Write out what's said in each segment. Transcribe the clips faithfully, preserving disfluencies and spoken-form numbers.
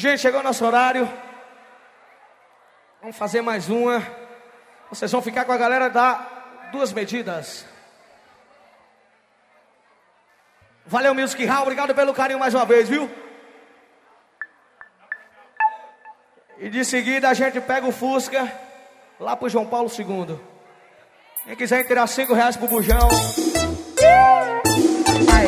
Gente, chegou o nosso horário. Vamos fazer mais uma. Vocês vão ficar com a galera da Duas Medidas. Valeu, Music Hall. Obrigado pelo carinho mais uma vez, viu? E de seguida a gente pega o Fusca lá pro João Paulo segundo. Quem quiser tirar cinco reais pro bujão. Vai.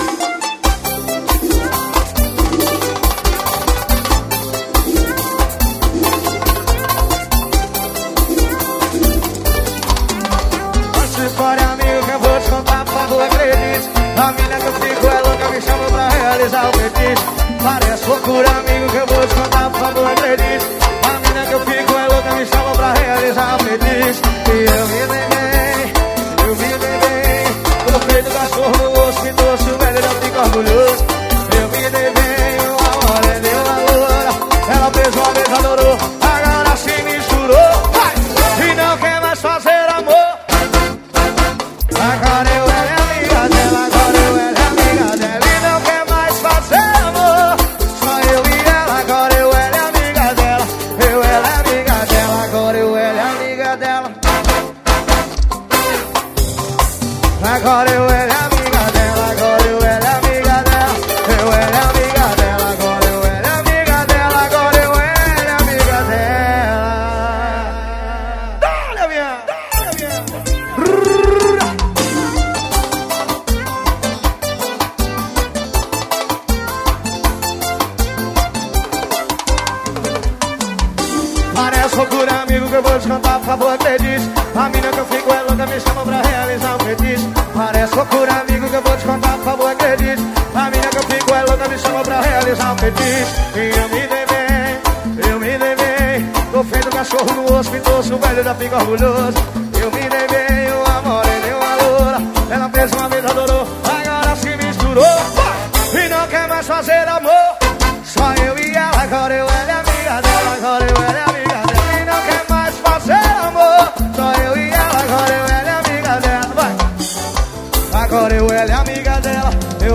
História, amigo, que eu vou te contar, por favor, acredite. A mina que eu fico é louca, me chama pra realizar o fetiche. Parece loucura, amigo, que eu vou te contar, por favor, acredite. A mina que eu fico é louca, me chama pra realizar o fetiche. E eu me dei bem, eu me dei bem. Tô feito cachorro no osso, me trouxe o velho, eu fico orgulhoso. Eu me dei bem, uma hora deu valor. Ela fez uma vez, adorou, agora se misturou. Vai! E não quer mais fazer amor. Agora eu era amiga dela, agora eu era amiga dela. E não quer mais fazer amor. Só eu e ela, agora eu era amiga dela. Eu era amiga dela, agora eu era amiga dela. Agora eu era amiga dela, agora eu era amiga dela. Eu era amiga dela, agora eu era amiga dela. Agora eu era amiga dela. Dá-lhe a minha, dá-lhe a minha. Parece loucura, amigo, que eu vou te contar, por favor, acredite. A mina que eu fico é louca, me chama pra realizar um fetiche. Parece loucura, amigo, que eu vou te contar, por favor, acredite. A mina que eu fico é louca, me chama pra realizar um fetiche. E eu me dei bem, eu me dei bem. Tô feito cachorro no osso, me trouxe o velho, já fico orgulhoso. Eu me dei bem, o amor é deu uma loura. Ela fez uma vez, adorou, agora se misturou. E não quer mais fazer amor. Só eu e ela, agora eu era amiga dela, agora eu era amiga dela. E não quer mais fazer amor. Só eu e ela, agora eu era amiga dela. Vai. Agora eu era amiga dela,